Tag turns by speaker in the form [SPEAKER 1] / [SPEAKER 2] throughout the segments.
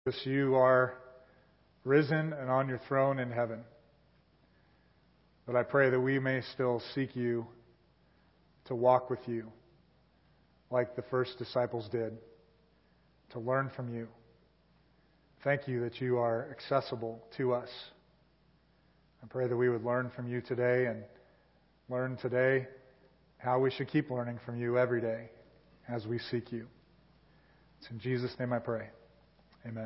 [SPEAKER 1] Jesus, you are risen and on your throne in heaven. But I pray that we may still seek you to walk with you like the first disciples did, to learn from you. Thank you that you are accessible to us. I pray that we would learn from you today and learn today how we should keep learning from you every day as we seek you. It's in Jesus' name I pray. Amen.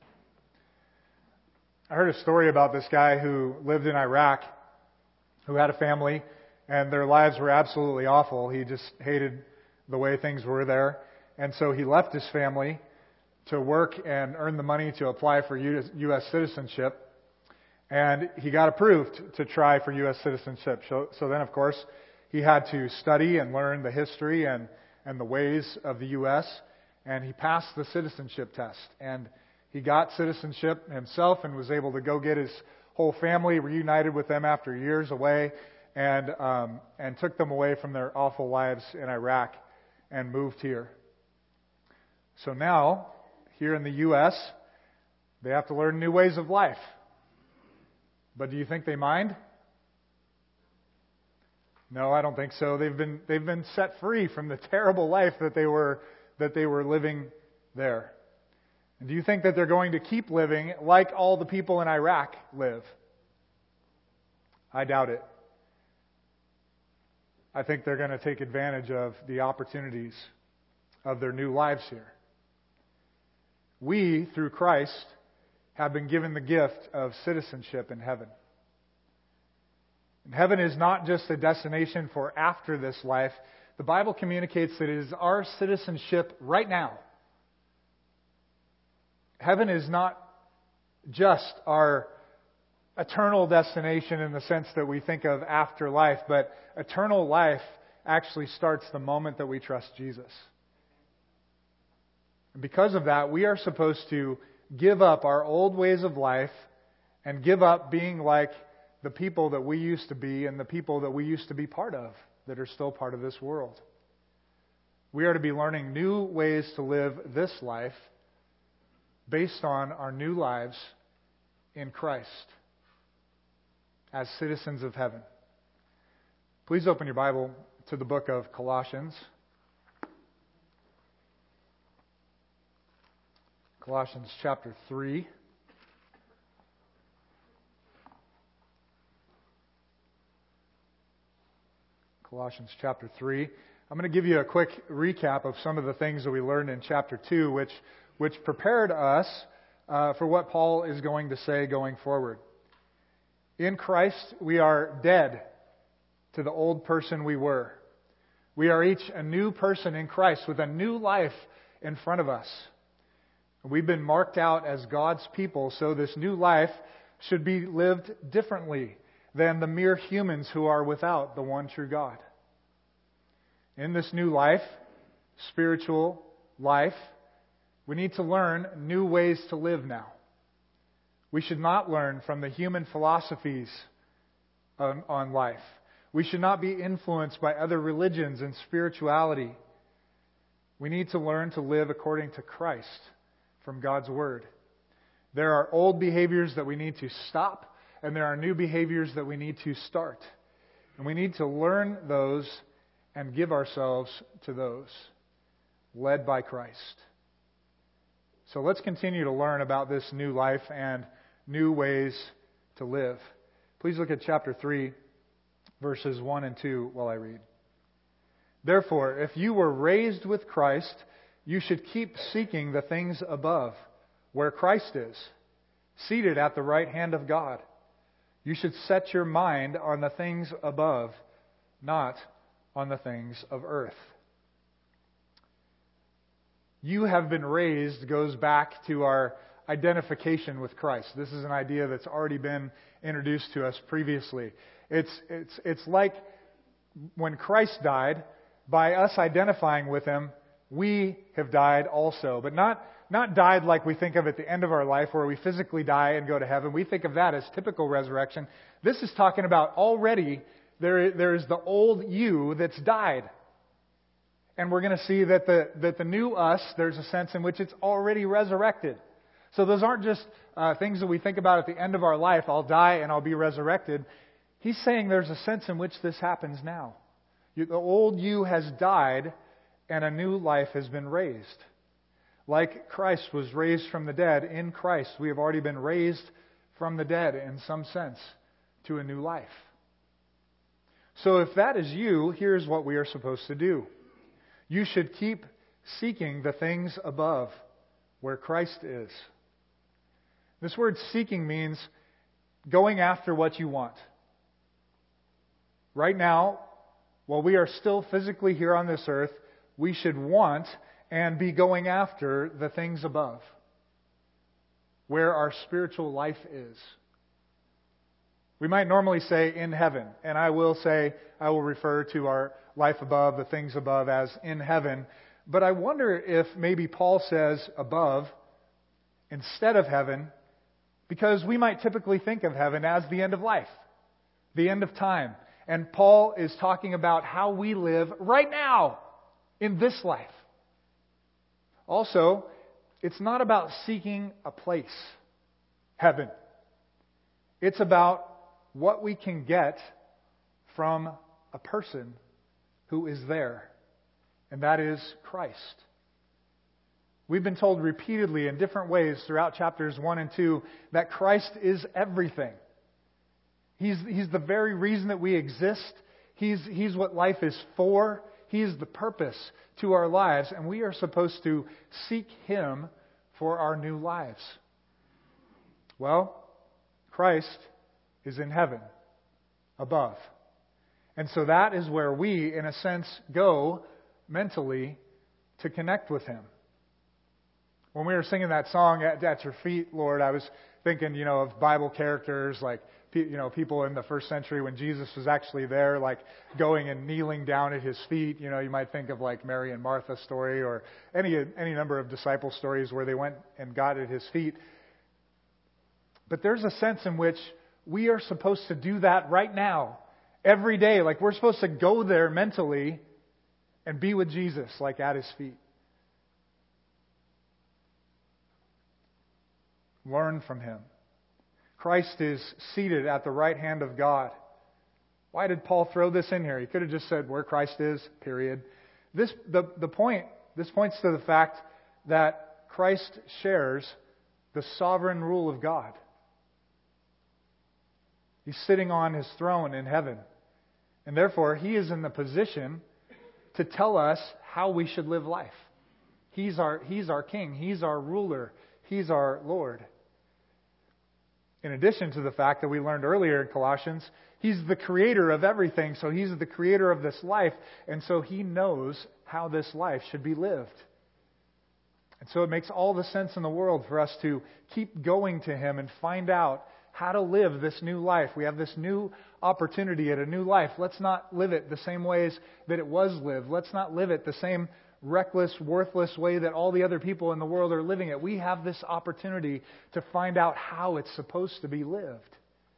[SPEAKER 1] I heard a story about this guy who lived in Iraq, who had a family, and their lives were absolutely awful. He just hated the way things were there. And so he left his family to work and earn the money to apply for U.S. citizenship. And he got approved to try for U.S. citizenship. So then, of course, he had to study and learn the history and the ways of the U.S., and he passed the citizenship test. And he got citizenship himself and was able to go get his whole family reunited with them after years away, and took them away from their awful lives in Iraq and moved here. So now, here in the U.S., they have to learn new ways of life. But do you think they mind? No, I don't think so. They've been set free from the terrible life that they were living there. And do you think that they're going to keep living like all the people in Iraq live? I doubt it. I think they're going to take advantage of the opportunities of their new lives here. We, through Christ, have been given the gift of citizenship in heaven. And heaven is not just a destination for after this life. The Bible communicates that it is our citizenship right now. Heaven is not just our eternal destination in the sense that we think of after life, but eternal life actually starts the moment that we trust Jesus. And because of that, we are supposed to give up our old ways of life and give up being like the people that we used to be and the people that we used to be part of that are still part of this world. We are to be learning new ways to live this life based on our new lives in Christ as citizens of heaven. Please open your Bible to the book of Colossians. Colossians chapter 3. Colossians chapter 3. I'm going to give you a quick recap of some of the things that we learned in chapter 2, which prepared us for what Paul is going to say going forward. In Christ, we are dead to the old person we were. We are each a new person in Christ with a new life in front of us. We've been marked out as God's people, so this new life should be lived differently than the mere humans who are without the one true God. In this new life, spiritual life, we need to learn new ways to live now. We should not learn from the human philosophies on life. We should not be influenced by other religions and spirituality. We need to learn to live according to Christ from God's Word. There are old behaviors that we need to stop, and there are new behaviors that we need to start. And we need to learn those and give ourselves to those, led by Christ. So let's continue to learn about this new life and new ways to live. Please look at chapter 3, verses 1 and 2 while I read. Therefore, if you were raised with Christ, you should keep seeking the things above, where Christ is, seated at the right hand of God. You should set your mind on the things above, not on the things of earth. You have been raised goes back to our identification with Christ. This is an idea that's already been introduced to us previously. It's like when Christ died, by us identifying with Him, we have died also. But not died like we think of at the end of our life where we physically die and go to heaven. We think of that as typical resurrection. This is talking about already there is the old you that's died. And we're going to see that the new us, there's a sense in which it's already resurrected. So those aren't just things that we think about at the end of our life, I'll die and I'll be resurrected. He's saying there's a sense in which this happens now. The old you has died and a new life has been raised. Like Christ was raised from the dead, in Christ we have already been raised from the dead in some sense to a new life. So if that is you, here's what we are supposed to do. You should keep seeking the things above, where Christ is. This word seeking means going after what you want. Right now, while we are still physically here on this earth, we should want and be going after the things above, where our spiritual life is. We might normally say in heaven, and I will refer to our life above, the things above, as in heaven. But I wonder if maybe Paul says above instead of heaven, because we might typically think of heaven as the end of life, the end of time. And Paul is talking about how we live right now in this life. Also, it's not about seeking a place, heaven. It's about what we can get from a person who is there, and that is Christ. We've been told repeatedly in different ways throughout chapters 1 and 2 that Christ is everything. He's the very reason that we exist. He's what life is for. He is the purpose to our lives, and we are supposed to seek Him for our new lives. Well, Christ is in heaven, above. And so that is where we, in a sense, go mentally to connect with Him. When we were singing that song, At Your Feet, Lord, I was thinking, of Bible characters like, people in the first century when Jesus was actually there, like going and kneeling down at His feet. You might think of like Mary and Martha's story or any number of disciple stories where they went and got at His feet. But there's a sense in which we are supposed to do that right now, every day. Like we're supposed to go there mentally and be with Jesus, like at His feet. Learn from Him. Christ is seated at the right hand of God. Why did Paul throw this in here? He could have just said where Christ is, period. This points to the fact that Christ shares the sovereign rule of God. He's sitting on His throne in heaven. And therefore, He is in the position to tell us how we should live life. He's our King. He's our ruler. He's our Lord. In addition to the fact that we learned earlier in Colossians, He's the creator of everything. So He's the creator of this life. And so He knows how this life should be lived. And so it makes all the sense in the world for us to keep going to Him and find out how to live this new life. We have this new opportunity at a new life. Let's not live it the same ways that it was lived. Let's not live it the same reckless, worthless way that all the other people in the world are living it. We have this opportunity to find out how it's supposed to be lived.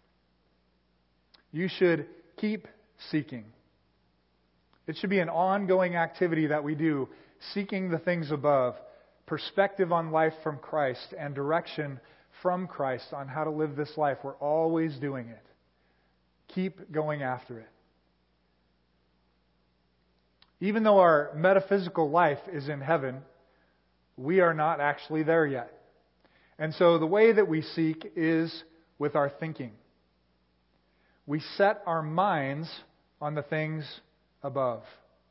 [SPEAKER 1] You should keep seeking. It should be an ongoing activity that we do, seeking the things above, perspective on life from Christ, and direction from Christ on how to live this life. We're always doing it. Keep going after it. Even though our metaphysical life is in heaven, we are not actually there yet. And so the way that we seek is with our thinking. We set our minds on the things above.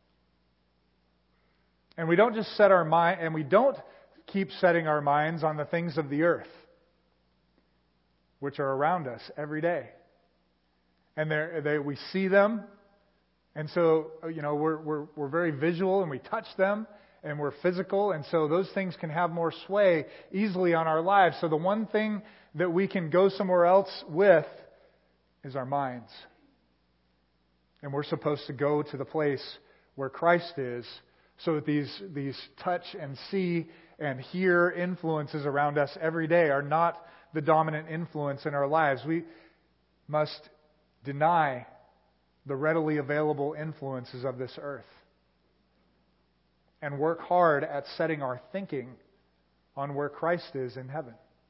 [SPEAKER 1] And we don't just set our mind, and we don't keep setting our minds on the things of the earth, which are around us every day. And we see them. And so, we're very visual and we touch them and we're physical. And so those things can have more sway easily on our lives. So the one thing that we can go somewhere else with is our minds. And we're supposed to go to the place where Christ is so that these touch and see and hear influences around us every day are not the dominant influence in our lives. We must deny the readily available influences of this earth and work hard at setting our thinking on where Christ is in heaven.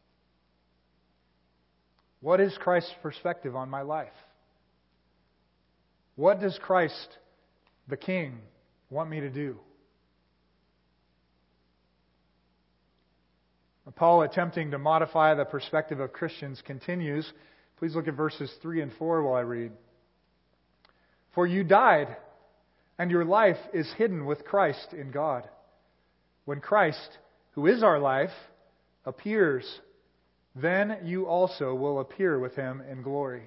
[SPEAKER 1] What is Christ's perspective on my life? What does Christ, the King, want me to do? Paul, attempting to modify the perspective of Christians, continues. Please look at verses 3 and 4 while I read. For you died, and your life is hidden with Christ in God. When Christ, who is our life, appears, then you also will appear with Him in glory.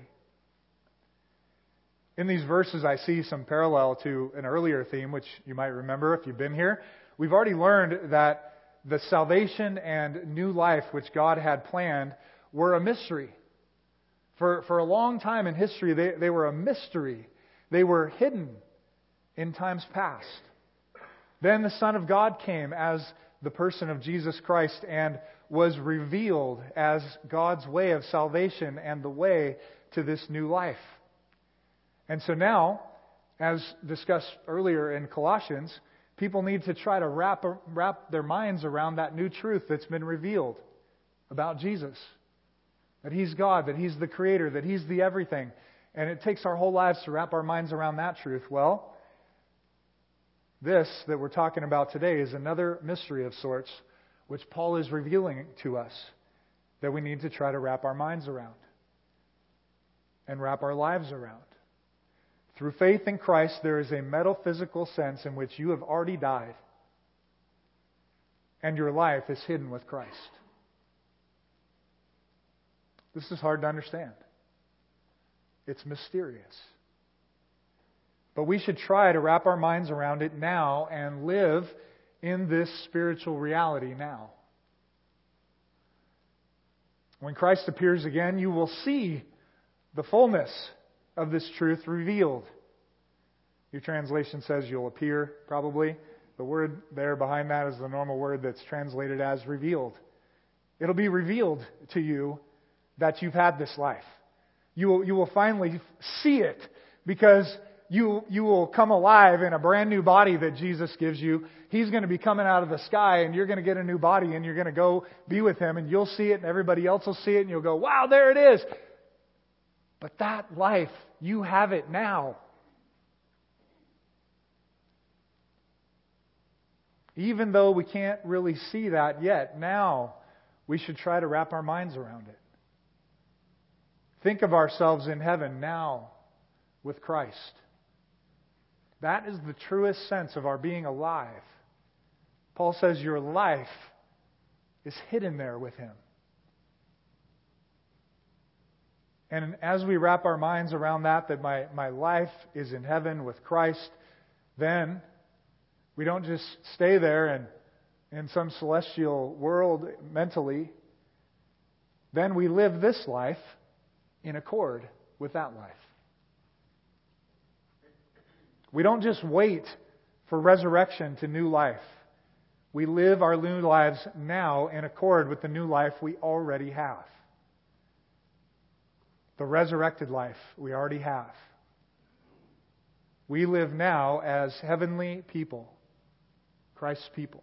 [SPEAKER 1] In these verses, I see some parallel to an earlier theme, which you might remember if you've been here. We've already learned that the salvation and new life which God had planned were a mystery. For a long time in history, they were a mystery. They were hidden in times past. Then the Son of God came as the person of Jesus Christ and was revealed as God's way of salvation and the way to this new life. And so now, as discussed earlier in Colossians, people need to try to wrap their minds around that new truth that's been revealed about Jesus. That He's God, that He's the Creator, that He's the everything. And it takes our whole lives to wrap our minds around that truth. Well, this that we're talking about today is another mystery of sorts, which Paul is revealing to us, that we need to try to wrap our minds around and wrap our lives around. Through faith in Christ, there is a metaphysical sense in which you have already died, and your life is hidden with Christ. This is hard to understand. It's mysterious. But we should try to wrap our minds around it now and live in this spiritual reality now. When Christ appears again, you will see the fullness of this truth revealed. Your translation says you'll appear, probably. The word there behind that is the normal word that's translated as revealed. It'll be revealed to you that you've had this life. You will finally see it, because you will come alive in a brand new body that Jesus gives you. He's going to be coming out of the sky, and you're going to get a new body, and you're going to go be with Him, and you'll see it, and everybody else will see it, and you'll go, wow, there it is. But that life, you have it now. Even though we can't really see that yet, now we should try to wrap our minds around it. Think of ourselves in heaven now with Christ. That is the truest sense of our being alive. Paul says your life is hidden there with Him. And as we wrap our minds around that my life is in heaven with Christ, then we don't just stay there and in some celestial world mentally. Then we live this life in accord with that life. We don't just wait for resurrection to new life. We live our new lives now in accord with the new life we already have. The resurrected life we already have. We live now as heavenly people, Christ's people.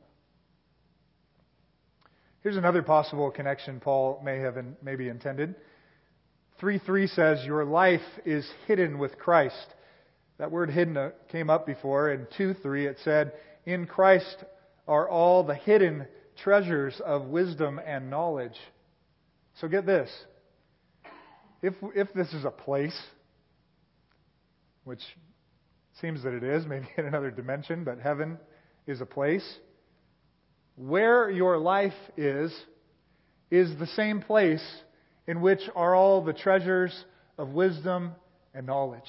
[SPEAKER 1] Here's another possible connection Paul may have maybe intended. 3:3 says, your life is hidden with Christ. That word hidden came up before. In 2:3 it said, in Christ are all the hidden treasures of wisdom and knowledge. So get this. If this is a place, which seems that it is, maybe in another dimension, but heaven is a place, where your life is the same place in which are all the treasures of wisdom and knowledge.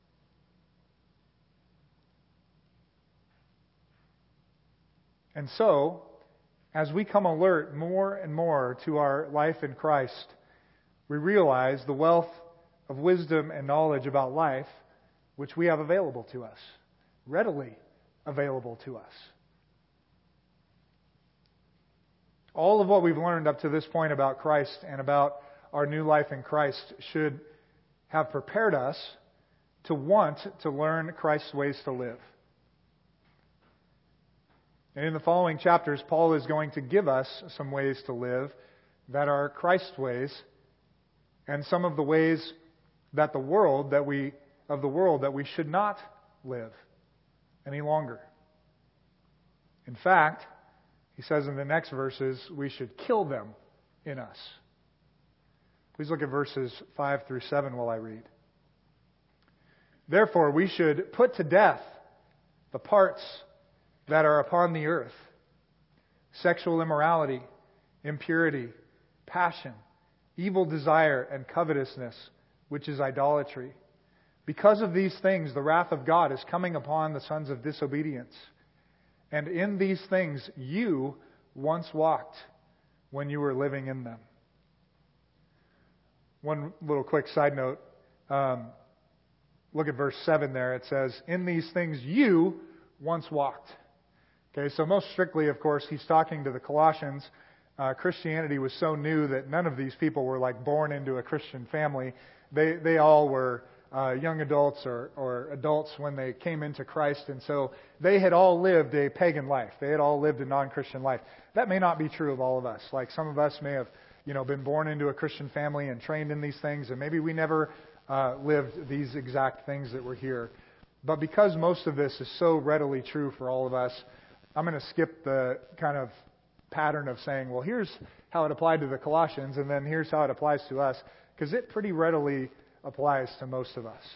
[SPEAKER 1] And so, as we come alert more and more to our life in Christ, we realize the wealth of wisdom and knowledge about life which we have available to us, readily available to us. All of what we've learned up to this point about Christ and about our new life in Christ should have prepared us to want to learn Christ's ways to live. And in the following chapters, Paul is going to give us some ways to live that are Christ's ways and some of the ways that the world that we should not live any longer. In fact, he says in the next verses, we should kill them in us. Please look at verses 5 through 7 while I read. Therefore, we should put to death the parts that are upon the earth: sexual immorality, impurity, passion, evil desire, and covetousness, which is idolatry. Because of these things, the wrath of God is coming upon the sons of disobedience. And in these things you once walked when you were living in them. One little quick side note. Look at verse 7 there. It says, in these things you once walked. Okay, so most strictly, of course, he's talking to the Colossians. Christianity was so new that none of these people were like born into a Christian family. They all were young adults or adults when they came into Christ, and so they had all lived a pagan life. They had all lived a non-Christian life. That may not be true of all of us. Like some of us may have, been born into a Christian family and trained in these things, and maybe we never lived these exact things that were here. But because most of this is so readily true for all of us, I'm going to skip the kind of pattern of saying, well, here's how it applied to the Colossians, and then here's how it applies to us, because it pretty readily applies to most of us.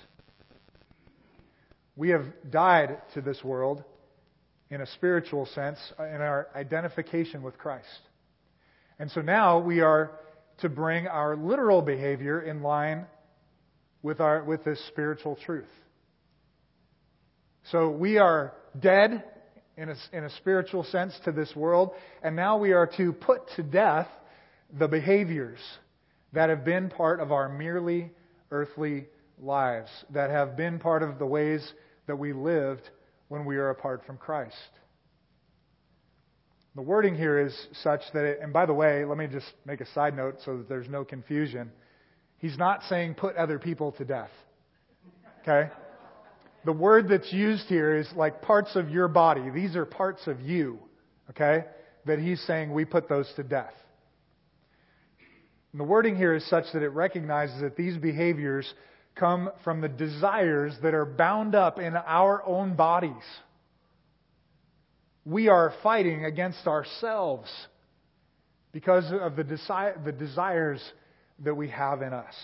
[SPEAKER 1] We have died to this world in a spiritual sense in our identification with Christ. And so now we are to bring our literal behavior in line with this spiritual truth. So we are dead in a spiritual sense to this world, and now we are to put to death the behaviors that have been part of our merely earthly lives, that have been part of the ways that we lived when we are apart from Christ. The wording here is such that and by the way, let me just make a side note so that there's no confusion. He's not saying put other people to death. Okay? The word that's used here is like parts of your body. These are parts of you. Okay? That he's saying we put those to death. And the wording here is such that it recognizes that these behaviors come from the desires that are bound up in our own bodies. We are fighting against ourselves because of the desires that we have in us.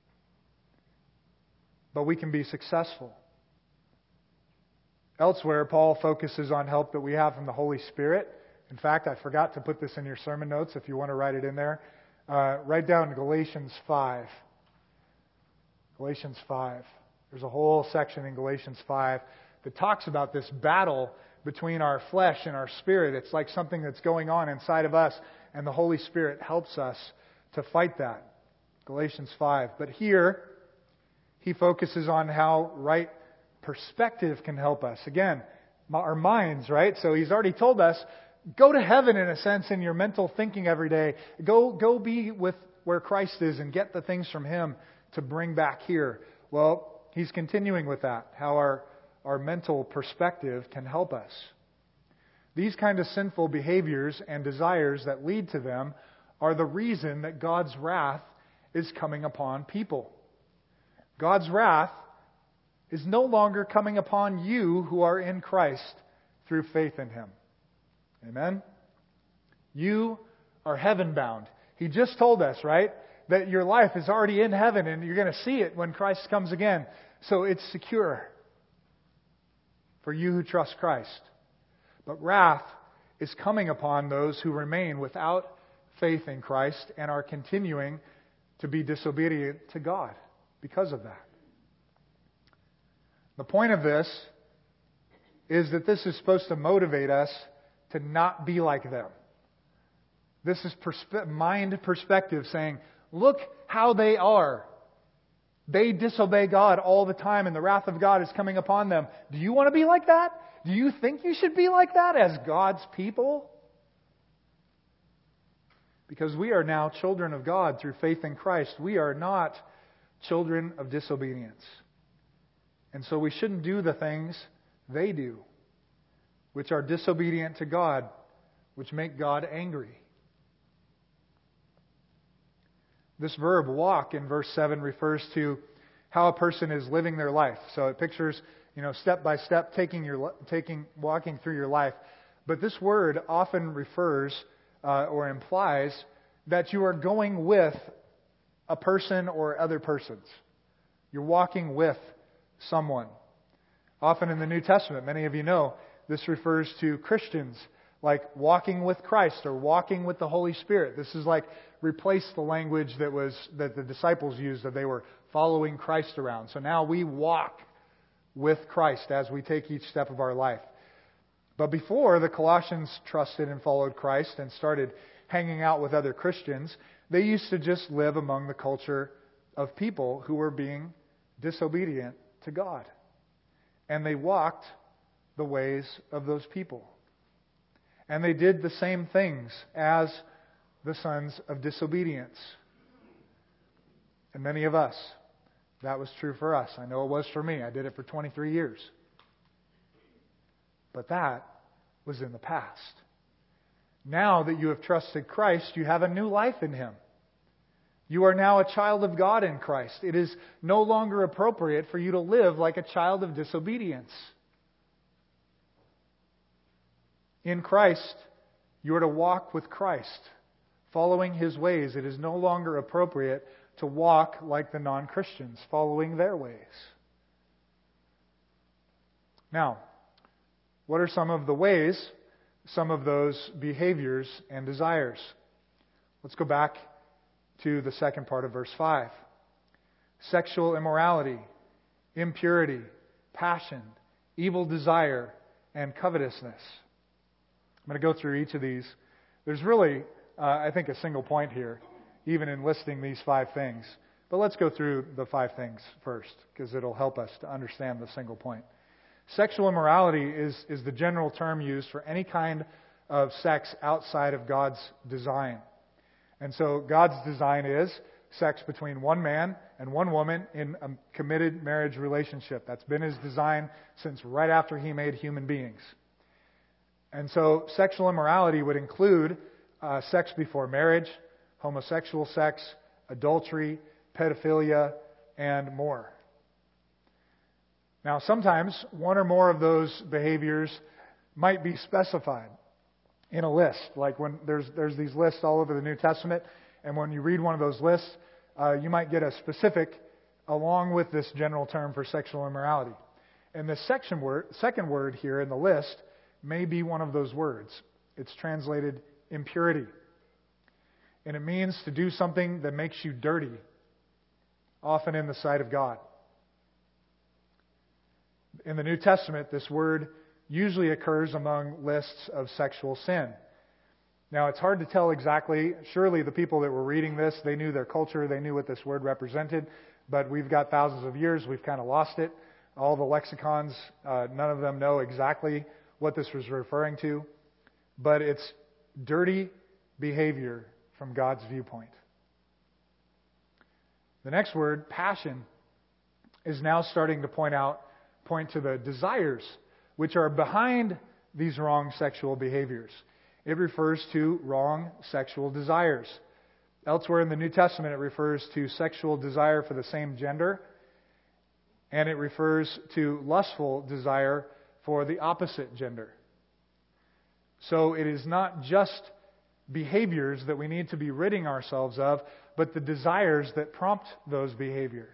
[SPEAKER 1] But we can be successful. Elsewhere, Paul focuses on help that we have from the Holy Spirit. In fact, I forgot to put this in your sermon notes if you want to write it in there. Write down Galatians 5. Galatians 5. There's a whole section in Galatians 5 that talks about this battle between our flesh and our spirit. It's like something that's going on inside of us, and the Holy Spirit helps us to fight that. Galatians 5. But here, he focuses on how right perspective can help us. Again, our minds, right? So he's already told us, go to heaven in a sense in your mental thinking every day. Go be with where Christ is and get the things from Him to bring back here. Well, he's continuing with that, how our mental perspective can help us. These kind of sinful behaviors and desires that lead to them are the reason that God's wrath is coming upon people. God's wrath is no longer coming upon you who are in Christ through faith in Him. Amen? You are heaven bound. He just told us, right, that your life is already in heaven and you're going to see it when Christ comes again. So it's secure for you who trust Christ. But wrath is coming upon those who remain without faith in Christ and are continuing to be disobedient to God because of that. The point of this is that this is supposed to motivate us to not be like them. This is mind perspective saying, look how they are. They disobey God all the time and the wrath of God is coming upon them. Do you want to be like that? Do you think you should be like that as God's people? Because we are now children of God through faith in Christ. We are not children of disobedience. And so we shouldn't do the things they do, which are disobedient to God, which make God angry.
[SPEAKER 2] This verb walk in verse 7 refers to how a person is living their life. So it pictures, step by step walking through your life. But this word often refers or implies that you are going with a person or other persons. You're walking with someone. Often in the New Testament, many of you know, this refers to Christians like walking with Christ or walking with the Holy Spirit. This is like replace the language that the disciples used, that they were following Christ around. So now we walk with Christ as we take each step of our life. But before the Colossians trusted and followed Christ and started hanging out with other Christians, they used to just live among the culture of people who were being disobedient to God. And they walked the ways of those people. And they did the same things as the sons of disobedience. And many of us, that was true for us. I know it was for me. I did it for 23 years. But that was in the past. Now that you have trusted Christ, you have a new life in Him. You are now a child of God in Christ. It is no longer appropriate for you to live like a child of disobedience. In Christ, you are to walk with Christ, following His ways. It is no longer appropriate to walk like the non-Christians, following their ways. Now, what are some of the ways, some of those behaviors and desires? Let's go back to the second part of verse 5. Sexual immorality, impurity, passion, evil desire, and covetousness. I'm going to go through each of these. There's really, I think, a single point here, even in listing these 5 things. But let's go through the 5 things first, because it'll help us to understand the single point. Sexual immorality is the general term used for any kind of sex outside of God's design. And so God's design is sex between one man and one woman in a committed marriage relationship. That's been His design since right after He made human beings. And so sexual immorality would include sex before marriage, homosexual sex, adultery, pedophilia, and more. Now, sometimes one or more of those behaviors might be specified in a list. Like when there's these lists all over the New Testament, and when you read one of those lists, you might get a specific along with this general term for sexual immorality. And the second word here in the list may be one of those words. It's translated impurity. And it means to do something that makes you dirty, often in the sight of God. In the New Testament, this word usually occurs among lists of sexual sin. Now, it's hard to tell exactly. Surely the people that were reading this, they knew their culture, they knew what this word represented, but we've got thousands of years, we've kind of lost it. All the lexicons, none of them know exactly what this was referring to, but it's dirty behavior from God's viewpoint. The next word, passion, is now starting to point to the desires which are behind these wrong sexual behaviors. It refers to wrong sexual desires. Elsewhere in the New Testament, it refers to sexual desire for the same gender, and it refers to lustful desire for the opposite gender. So it is not just behaviors that we need to be ridding ourselves of, but the desires that prompt those behaviors.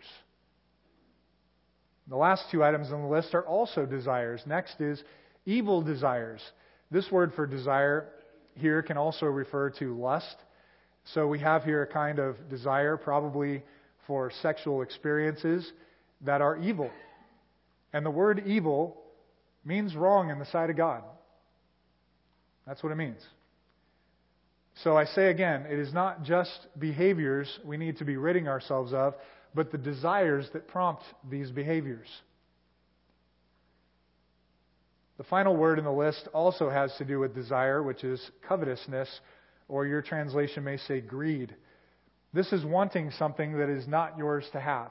[SPEAKER 2] The last 2 items on the list are also desires. Next is evil desires. This word for desire here can also refer to lust. So we have here a kind of desire, probably for sexual experiences that are evil. And the word evil means wrong in the sight of God. That's what it means. So I say again, it is not just behaviors we need to be ridding ourselves of, but the desires that prompt these behaviors. The final word in the list also has to do with desire, which is covetousness, or your translation may say greed. This is wanting something that is not yours to have.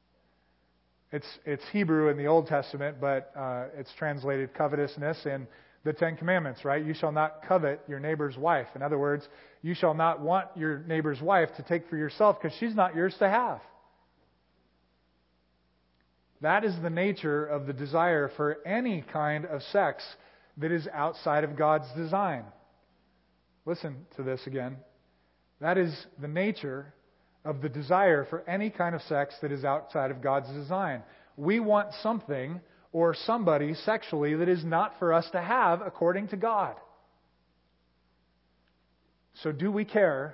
[SPEAKER 2] It's Hebrew in the Old Testament, but it's translated covetousness, and the Ten Commandments, right? You shall not covet your neighbor's wife. In other words, you shall not want your neighbor's wife to take for yourself because she's not yours to have. That is the nature of the desire for any kind of sex that is outside of God's design. Listen to this again. That is the nature of the desire for any kind of sex that is outside of God's design. We want something or somebody sexually that is not for us to have according to God. So do we care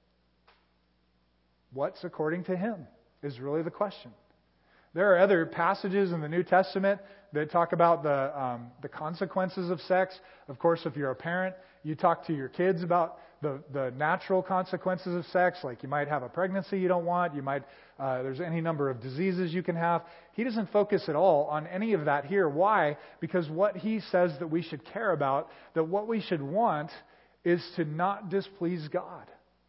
[SPEAKER 2] what's according to Him is really the question. There are other passages in the New Testament that talk about the consequences of sex. Of course, if you're a parent, you talk to your kids about the natural consequences of sex, like you might have a pregnancy you don't want, there's any number of diseases you can have. He doesn't focus at all on any of that here. Why? Because what he says that we should care about, that what we should want, is to not displease God.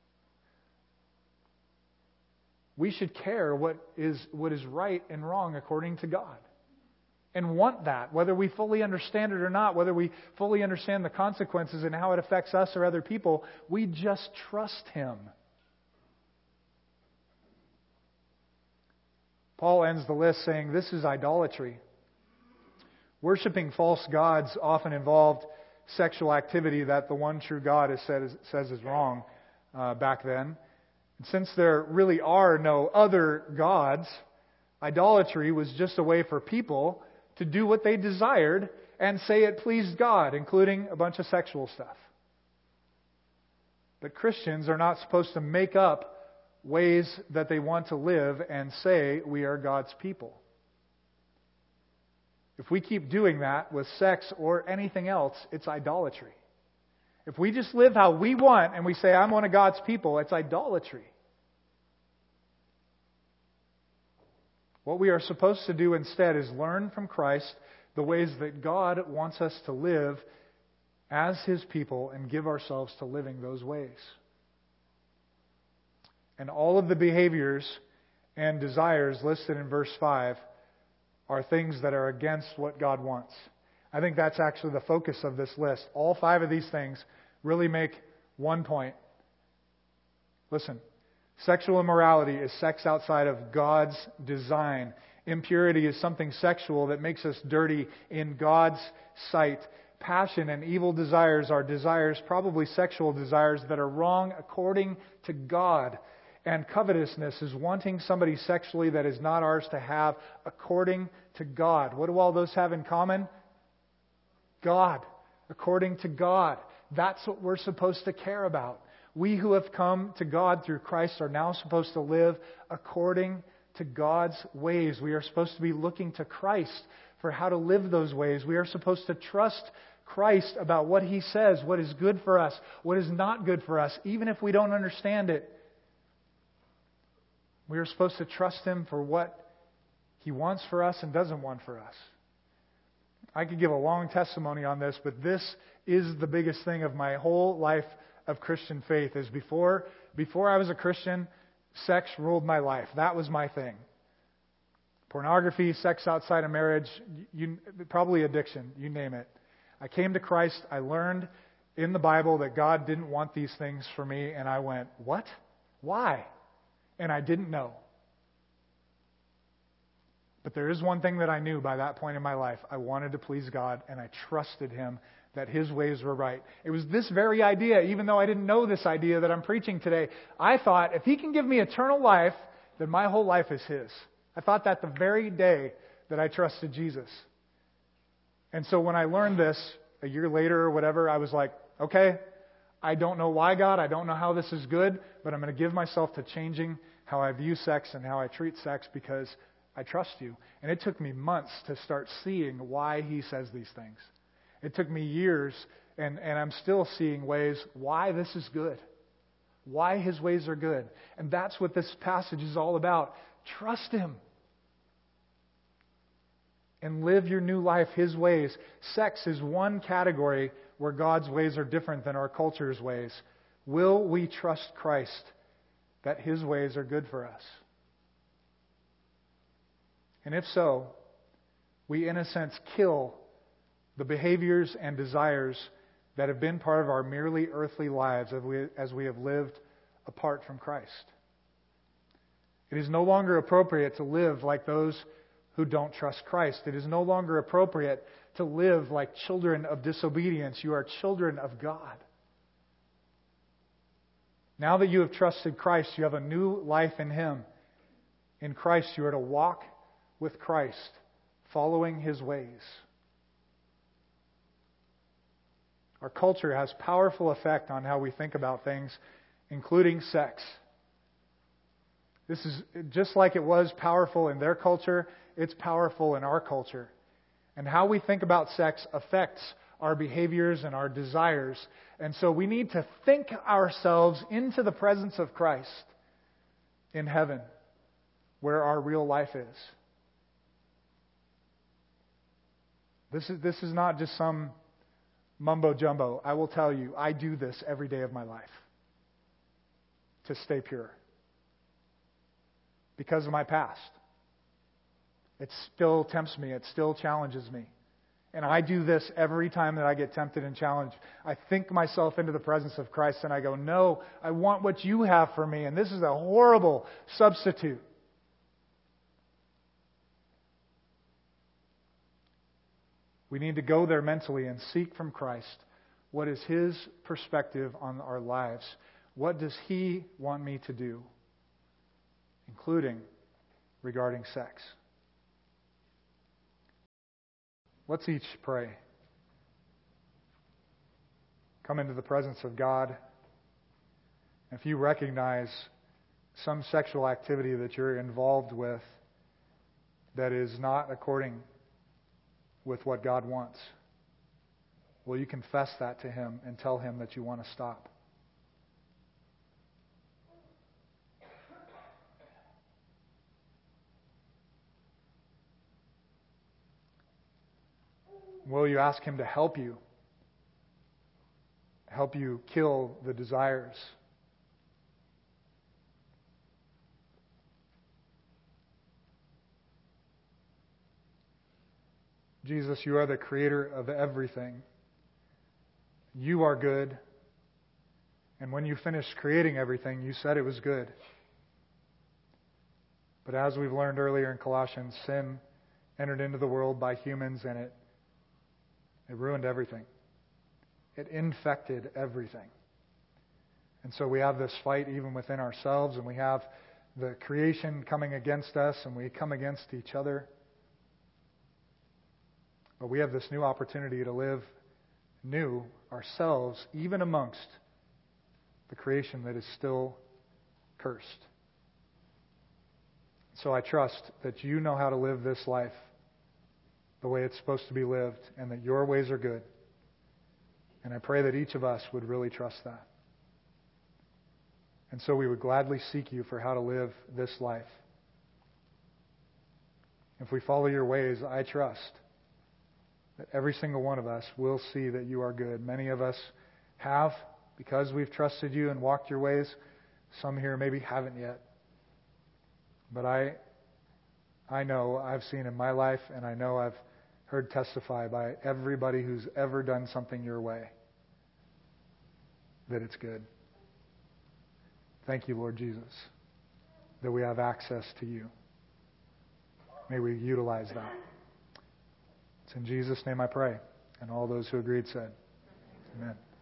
[SPEAKER 2] We should care what is right and wrong according to God. And want that, whether we fully understand it or not, whether we fully understand the consequences and how it affects us or other people, we just trust Him. Paul ends the list saying this is idolatry. Worshipping false gods often involved sexual activity that the one true God says is wrong back then. And since there really are no other gods, idolatry was just a way for people to do what they desired and say it pleased God, including a bunch of sexual stuff. But Christians are not supposed to make up ways that they want to live and say we are God's people. If we keep doing that with sex or anything else, it's idolatry. If we just live how we want and we say, I'm one of God's people, it's idolatry. What we are supposed to do instead is learn from Christ the ways that God wants us to live as His people and give ourselves to living those ways. And all of the behaviors and desires listed in verse 5 are things that are against what God wants. I think that's actually the focus of this list. All 5 of these things really make one point. Listen. Sexual immorality is sex outside of God's design. Impurity is something sexual that makes us dirty in God's sight. Passion and evil desires are desires, probably sexual desires, that are wrong according to God. And covetousness is wanting somebody sexually that is not ours to have according to God. What do all those have in common? God. According to God. That's what we're supposed to care about. We who have come to God through Christ are now supposed to live according to God's ways. We are supposed to be looking to Christ for how to live those ways. We are supposed to trust Christ about what He says, what is good for us, what is not good for us, even if we don't understand it. We are supposed to trust Him for what He wants for us and doesn't want for us. I could give a long testimony on this, but this is the biggest thing of my whole life of Christian faith. Is before I was a Christian, sex ruled my life. That was my thing. Pornography, sex outside of marriage, probably addiction, you name it. I came to Christ, I learned in the Bible that God didn't want these things for me, and I went, what? Why? And I didn't know. But there is one thing that I knew by that point in my life. I wanted to please God, and I trusted Him that His ways were right. It was this very idea, even though I didn't know this idea that I'm preaching today. I thought, if He can give me eternal life, then my whole life is His. I thought that the very day that I trusted Jesus. And so when I learned this a year later or whatever, I was like, okay, I don't know why, God, I don't know how this is good, but I'm going to give myself to changing how I view sex and how I treat sex because I trust You. And it took me months to start seeing why He says these things. It took me years, and I'm still seeing ways why this is good, why His ways are good. And that's what this passage is all about. Trust Him and live your new life His ways. Sex is one category where God's ways are different than our culture's ways. Will we trust Christ that His ways are good for us? And if so, we in a sense kill the behaviors and desires that have been part of our merely earthly lives as we have lived apart from Christ. It is no longer appropriate to live like those who don't trust Christ. It is no longer appropriate to live like children of disobedience. You are children of God. Now that you have trusted Christ, you have a new life in Him. In Christ, you are to walk with Christ, following His ways. Our culture has powerful effect on how we think about things, including sex. This is just like it was powerful in their culture, it's powerful in our culture. And how we think about sex affects our behaviors and our desires. And so we need to think ourselves into the presence of Christ in heaven, where our real life is. This is not just some mumbo jumbo. I will tell you, I do this every day of my life to stay pure. Because of my past. It still tempts me. It still challenges me. And I do this every time that I get tempted and challenged. I think myself into the presence of Christ and I go, no, I want what you have for me. And this is a horrible substitute. We need to go there mentally and seek from Christ what is His perspective on our lives. What does He want me to do? Including regarding sex. Let's each pray. Come into the presence of God. If you recognize some sexual activity that you're involved with that is not according with what God wants, will you confess that to Him and tell Him that you want to stop? Will you ask Him to help you kill the desires? Jesus, you are the creator of everything. You are good. And when you finished creating everything, you said it was good. But as we've learned earlier in Colossians, sin entered into the world by humans and it ruined everything. It infected everything. And so we have this fight even within ourselves, and we have the creation coming against us, and we come against each other. But we have this new opportunity to live new ourselves, even amongst the creation that is still cursed. So I trust that you know how to live this life the way it's supposed to be lived, and that your ways are good. And I pray that each of us would really trust that. And so we would gladly seek you for how to live this life. If we follow your ways, I trust that every single one of us will see that you are good. Many of us have, because we've trusted you and walked your ways. Some here maybe haven't yet. But I know I've seen in my life, and I know I've heard testify by everybody who's ever done something your way, that it's good. Thank you, Lord Jesus, that we have access to you. May we utilize that. It's in Jesus' name I pray. And all those who agreed said, amen.